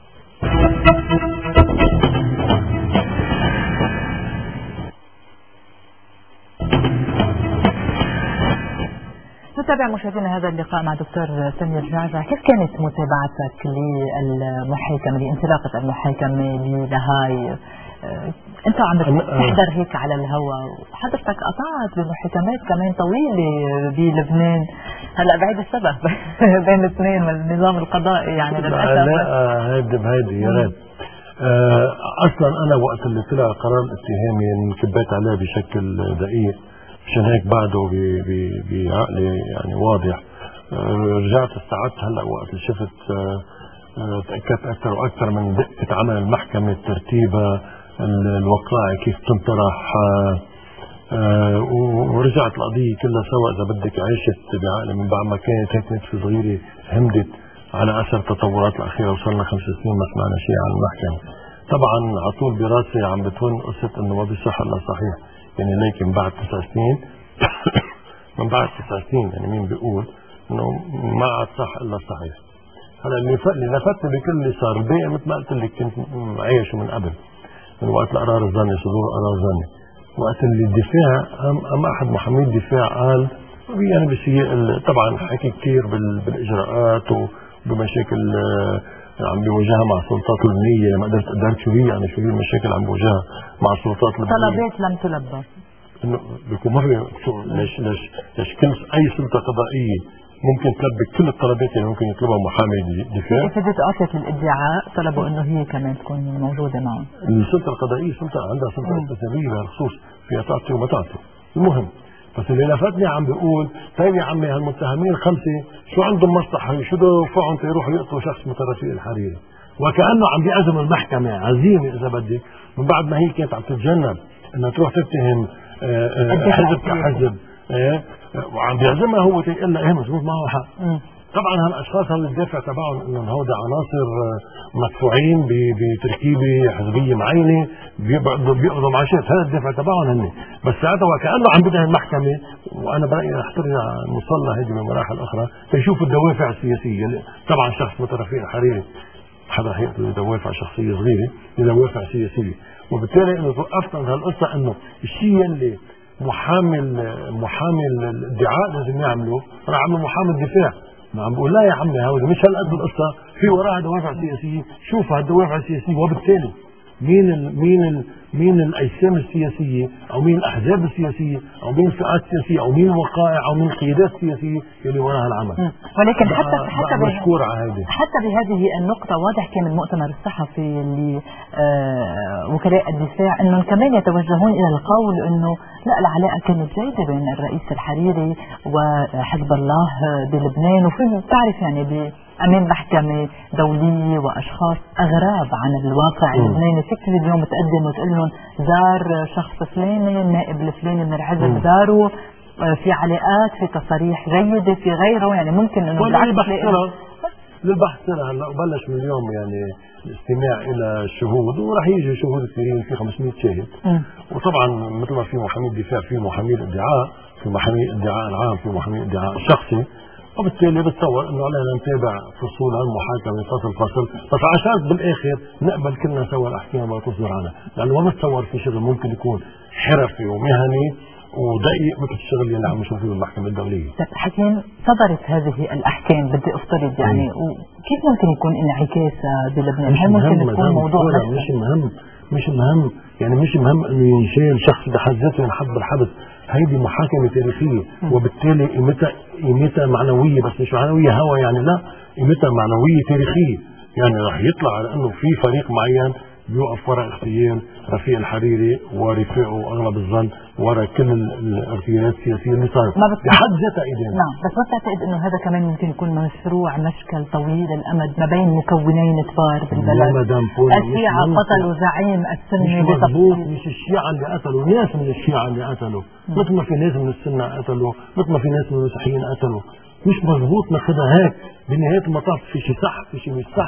نتابع مشاهدينا هذا اللقاء مع دكتور سمير جعجع. كيف كانت متابعتك للمحاكمة، لانطلاقة المحاكمة لهاي؟ انت عم تحضر هيك على الهواء، حضرتك قطعت بمحاكمات كمان طويلة بلبنان، هلا بعيد السبب بين الاثنين والنظام القضائي يعني للأسف. لا هيدي بهيدي يا ريت. أه اصلا انا وقت اللي طلع قرار الاتهامي انكبيت عليه بشكل دقيق، عشان هيك بعده بعقلي يعني واضح. أه رجعت استعدت هلا وقت اللي شفت أه تأكدت أكثر وأكثر من دقة عمل المحكمة، ترتيبها، الوقائع كيف تنطرح. أه أه ورجعت القضية كلها سوا إذا بدك عيشت بعقلي من بعد ما كانت هيك نتفة صغيرة همدت على أثر التطورات الأخيرة. وصلنا خمس سنين ما سمعنا شيء عن المحكمة. طبعا على طول براسي عم بتون قصة إنه ما بيصح إلا صحيح، يعني لكن بعد تسع سنين من بعد تسع سنين يعني مين بيقول إنه ما عاد صح إلا صحيح. هلا اللي اللي لفتني بكل اللي صار الباقي مثل ما قلت لك كنت عايشه من قبل، من وقت القرار الظني، صدور قرار ظني، وقت اللي الدفاع أم احد محامي الدفاع قال يعني بسيء طبعا حكي كثير بالاجراءات وبمشاكل عم بيواجهها مع السلطات اللبنانيه. ما قدرت قدرت شو هي يعني شو هي المشاكل عم بيواجهها مع السلطات اللبنانيه. طلبات لم تلبى. انه بيكون ما في ليش ليش ليش كل اي سلطه قضائيه ممكن تلبي كل الطلبات اللي ممكن يطلبها محامي دفاع. إذا أعطت الادعاء طلبوا إنه هي كمان تكون موجودة معهم. السلطة القضائية سلطة عندها سلطة استثنائية بهالخصوص، فيها تعطي وما تعطي. المهم بس اللي لفتني عم بيقول طيب يا عمي هالمتهمين خمسة شو عندهم مصلحة شو دفعهم يروحوا يقتلوا شخص مثل رفيق الحريري، وكأنه عم بيعزم المحكمة عزيمة إذا بدك من بعد ما هي كانت عم تتجنب إنها تروح تتهم حزب كحزب ايه وعم بيعزمها هو تقول لها ايه مزبوط معه حق. طبعا هالاشخاص هل الدافع تبعهم انهم هودي عناصر مدفوعين بتركيبه حزبيه معينه بيقضوا معاشات، هذا الدافع تبعهم هن. بس ساعتها وكانه عم بدها المحكمه، وانا برايي رح ترجع نوصل لهيدي بمراحل اخرى تشوف الدوافع السياسيه. طبعا شخص مثل رفيق الحريري حدا هيقتل دوافع شخصيه صغيره لدوافع سياسيه، وبالتالي انه توقفت عند هالقصه انه الشيء اللي محامي محامي الادعاء لازم يعمله انا عامل محامي الدفاع. ما عم بقول لا يا عمي هذا مش هالقد القصه، في وراها دوافع سياسيه، شوف هالدوافع السياسيه وبالتالي مين ال مين ال مين الاجسام السياسيه او مين الاحزاب السياسيه او مين الفئات السياسيه او مين الوقائع او مين القيادات السياسيه اللي وراها العمل. ولكن حتى حتى مشكور على هذه حتى بهذه النقطه واضح كان المؤتمر الصحفي اللي آه وكلاء الدفاع انهم كمان يتوجهون الى القول انه لا العلاقه كانت جيده بين الرئيس الحريري وحزب الله بلبنان، وفي تعرف يعني امام محكمه دوليه واشخاص اغراب عن الواقع اللبناني. فيك اليوم تقدم وتقول لهم زار شخص فلاني النائب الفلاني من الحزب زاره، في علاقات، في تصاريح جيده، في غيره، يعني ممكن انه بالعكس للبحث سنه هلا وبلش من اليوم يعني الاستماع الى الشهود، وراح يجي شهود كثيرين في خمسمية شاهد. وطبعا مثل ما في محامي الدفاع في محامي الادعاء، في محامي الادعاء العام، في محامي الادعاء الشخصي، وبالتالي بتصور انه علينا نتابع فصول هالمحاكمه فصل فصل، بس عشان بالاخر نقبل كلنا سوا الاحكام ولا تصدر عنها، لانه ما بتصور في شغل ممكن يكون حرفي ومهني ودقيق مثل الشغل اللي عم نشوفه بالمحكمه الدوليه. حكيم صدرت هذه الاحكام بدي افترض يعني وكيف ممكن يكون انعكاسها بلبنان؟ هل ممكن يكون موضوع مش مهم مش مهم يعني مش مهم انه ينشال شخص بحد ذاته ينحط بالحبس، هيدي محاكمه تاريخيه وبالتالي قيمتها قيمتها معنويه، بس مش معنويه هوا يعني، لا قيمتها معنويه تاريخيه، يعني راح يطلع على انه في فريق معين بيوقف وراء اغتيال رفيق الحريري ورفاقه اغلب الظن وراء كل الاغتيالات السياسيه اللي صارت بحد ذاتها ايدينا. نعم، بس ما بتعتقد انه هذا كمان ممكن يكون مشروع مشكل طويل الامد ما بين مكونين كبار بالبلد؟ الشيعة قتلوا زعيم السنه مش مضبوط، مش الشيعة اللي قتلوا، ناس من الشيعة اللي قتلوا، مثل ما في ناس من السنه قتلوا، مثل ما في ناس من المسيحيين قتلوا، مش مضبوط ناخذها هيك. بنهايه المطاف في شيء صح في شيء مش صح،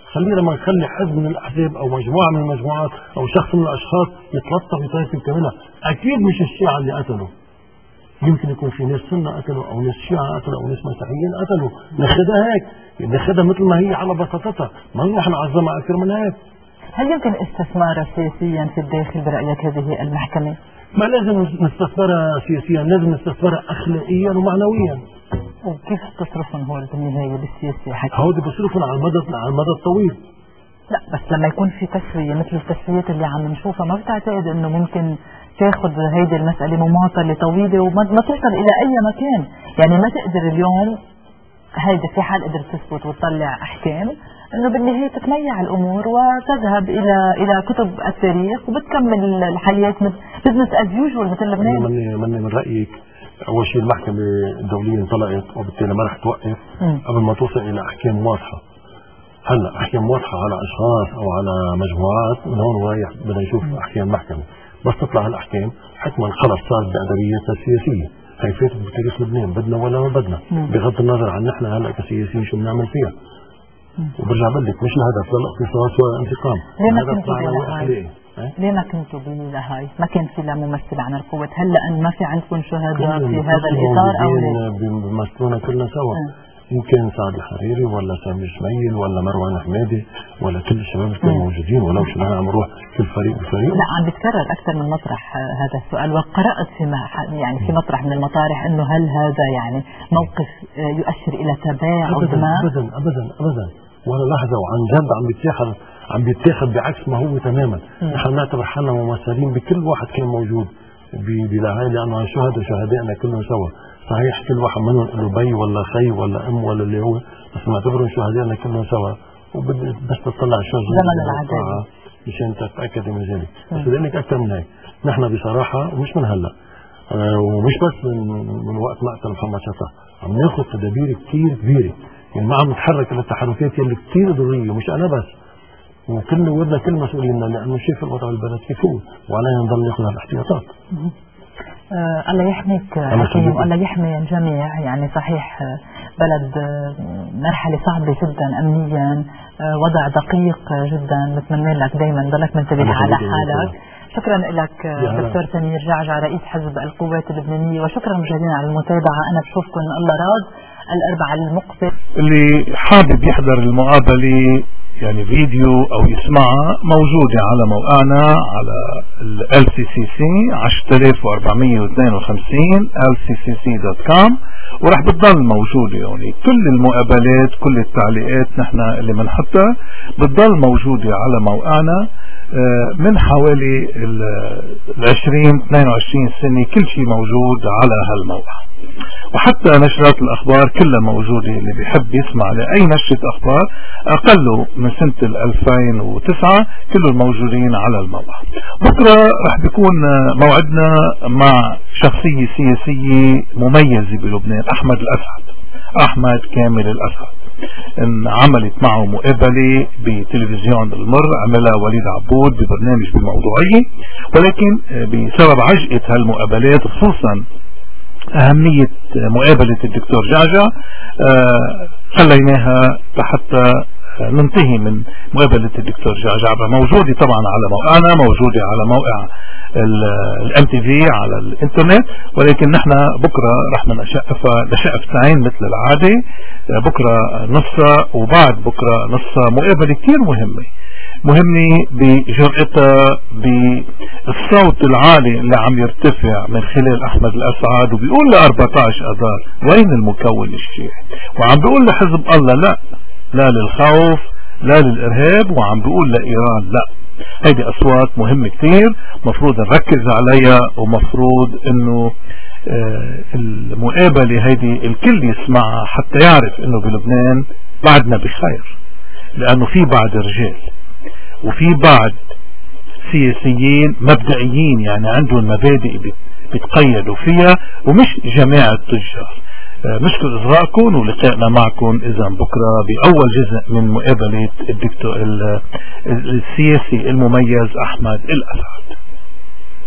خلينا لما نخلي حزب من الاحزاب او مجموعه من المجموعات او شخص من الاشخاص يتلطف بطريقه كامله. اكيد مش الشيعه اللي قتلوا، يمكن يكون في ناس سنه قتلوا او ناس شيعه قتلوا او ناس مسيحيين قتلوا، ناخذها هيك، ناخذها مثل ما هي على بساطتها، ما نروح نعظمها اكثر من هيك. هل يمكن استثمارها سياسيا في الداخل برأيك هذه المحكمة؟ ما لازم نستثمرها سياسيا، لازم نستثمرها اخلاقيا ومعنويا. وكيف تصرفهم هو بالنهاية بالسياسة حكي؟ هودي بصرفهم على المدى على المدى الطويل. لا بس لما يكون في تسوية مثل التسويات اللي عم نشوفها، ما بتعتقد انه ممكن تاخذ هيدي المسألة مماطلة طويلة وما توصل الى اي مكان؟ يعني ما تقدر اليوم هيدي في حال قدرت تثبت وتطلع احكام انه بالنهاية تتميع الامور وتذهب الى الى كتب التاريخ وبتكمل الحياة بزنس از يوجوال مثل لبنان. مني مني من رأيك اول شيء المحكمة الدولية انطلقت وبالتالي ما رح توقف قبل ما توصل الى احكام واضحة. هلا احكام واضحة على اشخاص او على مجموعات، من هون ورايح بدنا نشوف احكام محكمة. بس تطلع هالاحكام حتما خلص صار بادبياتها السياسية، هي فاتت بتاريخ لبنان بدنا ولا ما بدنا، بغض النظر عن نحن هلا كسياسيين شو بنعمل فيها. وبرجع بقول لك مش الهدف لا الاقتصاد ولا الانتقام، ليه ما كنتوا بهاي؟ ليه ما كنتوا بهاي؟ ما كان في لا ممثل عن القوة، هلا ان ما في عندكم شهداء في هذا الاطار او ليه؟ بيمثلونا كلنا سوا، ان كان سعد الحريري ولا سامي اسماعيل ولا مروان حمادي ولا كل الشباب اللي كانوا موجودين، ولو شو عم نروح كل فريق بفريق. لا عم بتكرر اكثر من مطرح هذا السؤال، وقرأت في يعني في مطرح من المطارح انه هل هذا يعني موقف يؤشر الى تباعد ما؟ ابدا ابدا ابدا ولا لحظه، وعن جد عم بيتاخذ عم بيتاخذ بعكس ما هو تماما. نحن نعتبر حالنا ممثلين بكل واحد كان موجود بلهاي، لانه شهداء شهدائنا كلهم سوا. صحيح كل واحد منهم له بي ولا خي ولا ام ولا اللي هو، بس نعتبرهم شهدائنا كلهم سوا، وبس تطلع شو زمن العداله مشان تتاكد من ذلك. بس بدي لك اكثر من هيك، نحن بصراحه ومش من هلا آه ومش بس من, من وقت مقتل محمد شطح، عم ناخذ تدابير كثير كبيره، يعني ما عم نتحرك للتحركات اللي كثير ضروريه، ومش انا بس، وكل ورنا كل مسؤولينا، لانه شايف الوضع البلد كيف هو، وعلينا نضل ناخذ الاحتياطات. آه الله يحميك حكيم والله يحمي الجميع. يعني صحيح بلد آه مرحلة صعبة جدا أمنيا، آه وضع دقيق جدا، بتمنى لك دايما ضلك منتبه على حالك. شكرا لك دكتور سمير جعجع رئيس حزب القوات اللبنانية، وشكرا مشاهدينا على المتابعة. أنا بشوفكم الله راض الأربعاء المقبل. اللي حابب يحضر المقابلة يعني فيديو او يسمعها موجودة على موقعنا على ال إل سي سي سي عشرة أربعمية واثنين وخمسين إل سي سي سي دوت كوم، ورح بتضل موجودة. يعني كل المقابلات كل التعليقات نحن اللي بنحطها بتضل موجودة على موقعنا من حوالي ال عشرين اثنين وعشرين سنة، كل شيء موجود على هالموقع. وحتى نشرات الأخبار كلها موجودة، اللي بيحب يسمع لأي نشرة أخبار أقله من سنة ألفين وتسعة كلهم موجودين على الموقع. بكرة رح بيكون موعدنا مع شخصية سياسية مميزة بلبنان، أحمد الأسعد، أحمد كامل الأسعد. إن عملت معه مقابلة بتلفزيون المر، عملها وليد عبود ببرنامج بموضوعية، ولكن بسبب عجقة هالمقابلات خصوصا أهمية مقابلة الدكتور جعجع آه خليناها حتى ننتهي من مقابلة الدكتور جعجع. موجودة طبعا على موقعنا، موجودة على موقع الام تي في على الانترنت، ولكن نحن بكرة رح نشقفها لشقفتين مثل العادة، بكرة نصها وبعد بكرة نصها مقابلة كتير مهمة مهمة بجرأتها، بالصوت العالي اللي عم يرتفع من خلال أحمد الأسعد، وبيقول ل أربعة عشر أذار وين المكون الشيعي، وعم بيقول لحزب الله لا، لا للخوف، لا للإرهاب، وعم بيقول لإيران لا. هيدي أصوات مهمة كتير مفروض نركز عليها، ومفروض إنه آه المقابلة هيدي الكل يسمعها حتى يعرف إنه بلبنان بعدنا بخير، لأنه في بعد رجال وفي بعض سياسيين مبدئيين، يعني عندهم مبادئ بيتقيدوا فيها، ومش جماعة تجار. نشكر إصغائكم ولقائنا معكم إذا بكرة بأول جزء من مقابلة الدكتور السياسي المميز أحمد الأسعد.